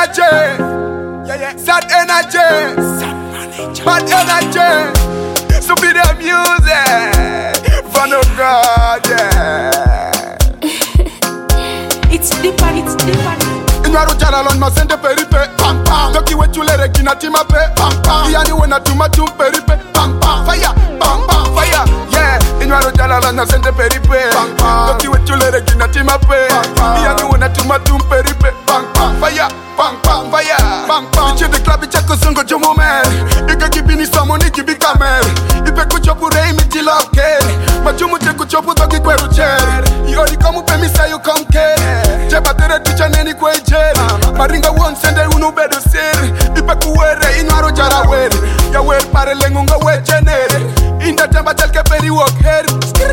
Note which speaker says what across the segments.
Speaker 1: energy, sad energy, bad energy. So be the music for no God, yeah.
Speaker 2: It's deeper, it's deeper.
Speaker 1: Inwaru jalalon masende peripe, pam pam. Toki wechulere kina timape, pam pam. Iyani wena tumatu peripe, pam pam. Fire, pam pam, fire, yeah. Inwaru jalalon masende peripe, pam pam. Toki wechulere kina timape, pam pam. Iyani wena tumatu peripe, pam pam. Fire, pam pam, fire, pam pam. Ichi the club ichako songo jomo man. Ika kibini samoni kibi kamer. Ipe kuchopu rei miti loke. Majumu te kuchopu toki kweru cher. Iori komu pe misa yu komke. Jeba tere ticha neni kwe cher. Maringa won sende unu bedo sir. Ipe kuwere inwaro jara were. Ya wer pare lengunga we chenere. Inda temba telke peri walk her.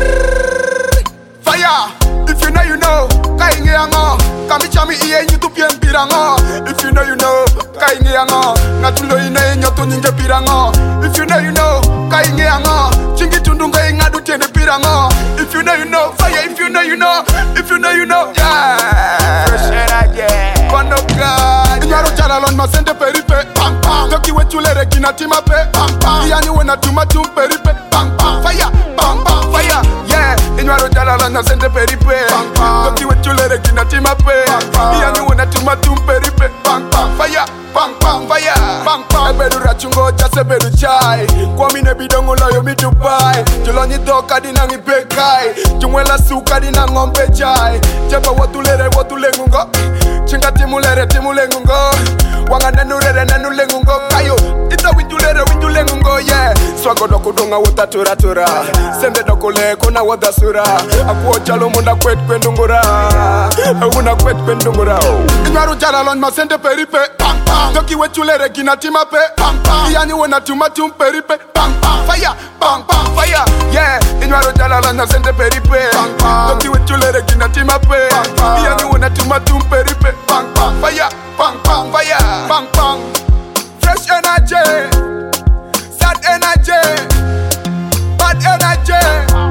Speaker 1: Fire, if you know you know. Kainge yango, kamichami iye nyutu pien pirango. If you know you know, kainge yango, ngatulo ine nyoto ninge pirango. If you know you know, kainge yango, chingi tundunga ingadu tiene pirango. If you know you know, fire. If you know you know, if you know you know, yeah. Fresh energy, one of God. Inwaru jalalon masende peripe, pam pam. Toki wechulere kina timape, pam pam. Iyani wena tumatum peripe, pam pam. Fire, pam pam, fire, yeah. Inwaru jalalon masende peripe, pam pam. Toki wechulere kina timape, pam pam. Iyani wena tumatum peripe, pam pam. Fire, pam pam, fire, pam pam. Ebedu rachungo jase bedu chai. Kwa mine bidongo loyo mi Dubai. Juloni doka dina ngi bekai. Jumwela suka dina ngombe chai. Jeba watule ngungo. Chinga timulere ngungo. Wanga nenu ngungo. Kayo ita windule ngungo, yeah. Swago doko donga wota tura. Sende doko le kona wada sura. Akuo chalo munda kwet kwendungura. Una kwet kwendungura. Inwaru jalalon masende peripe, pam pam. Toki wechulere kina timape, pam pam. Iyani wena tumatum peripe, pam pam. Fire, pam pam, fire, yeah. Inwaru jalalon masende peripe, pam pam. Toki wechulere kina timape, pam pam. Iyani wena tumatum peripe, pam pam. Fire, pam pam, fire, pam pam. Fresh energy, sad energy, bad energy.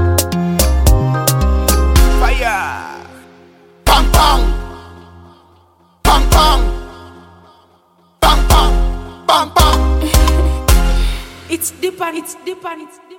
Speaker 1: Fire, pam pam, pam pam, pam pam, pam pam.
Speaker 2: It's deeper, it's deeper, it's deeper.